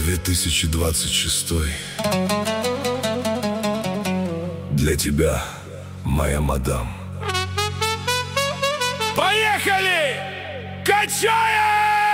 2026 для тебя, моя мадам. Поехали! Качаем!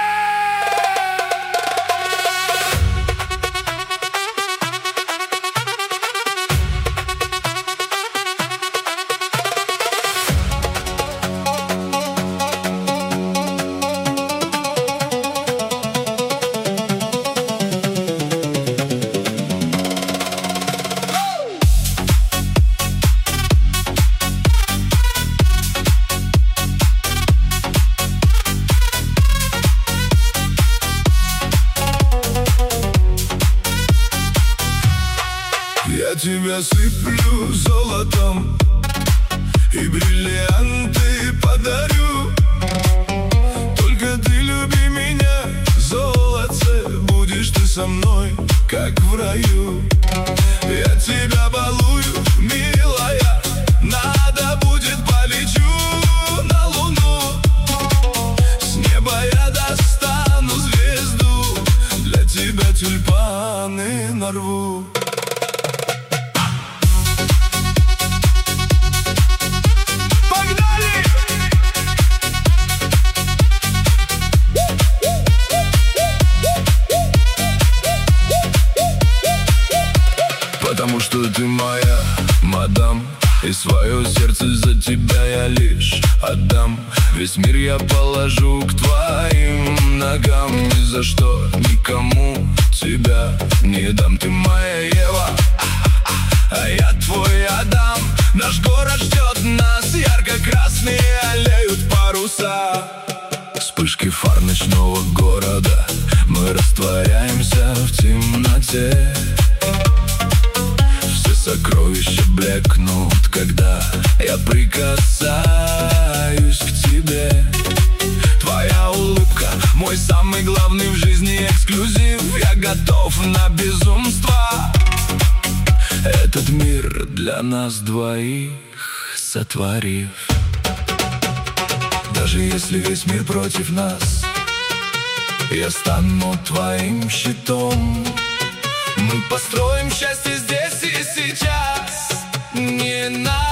Я тебя сыплю золотом и бриллианты подарю. Только ты люби меня, золотце, будешь ты со мной, как в раю. Я тебя балую, милая, надо будет полечу на луну. С неба я достану звезду, для тебя тюльпаны нарву. Потому что ты моя мадам, и свое сердце за тебя я лишь отдам. Весь мир я положу к твоим ногам. Ни за что никому тебя не дам. Ты моя Ева, а я твой Адам. Наш город ждет нас, ярко-красные аллеют паруса. Вспышки фар ночного города, мы растворяемся в темноте. Сокровища блекнут, когда я прикасаюсь к тебе. Твоя улыбка, мой самый главный в жизни эксклюзив. Я готов на безумство. Этот мир для нас двоих сотворив. Даже если весь мир против нас, я стану твоим щитом. Мы построим счастье здесь и сейчас. Не надо